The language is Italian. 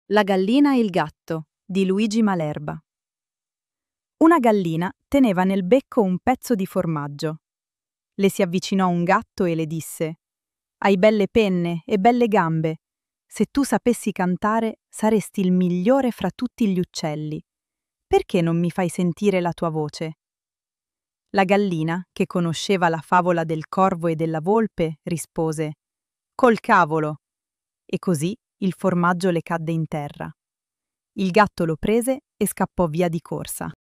La gallina e il gatto di Luigi Malerba. Una gallina teneva nel becco un pezzo di formaggio. Le si avvicinò un gatto e le disse: «Hai belle penne e belle gambe. Se tu sapessi cantare, saresti il migliore fra tutti gli uccelli. Perché non mi fai sentire la tua voce?» La gallina, che conosceva la favola del corvo e della volpe, rispose: «Col cavolo!» E così il formaggio le cadde in terra. Il gatto lo prese e scappò via di corsa.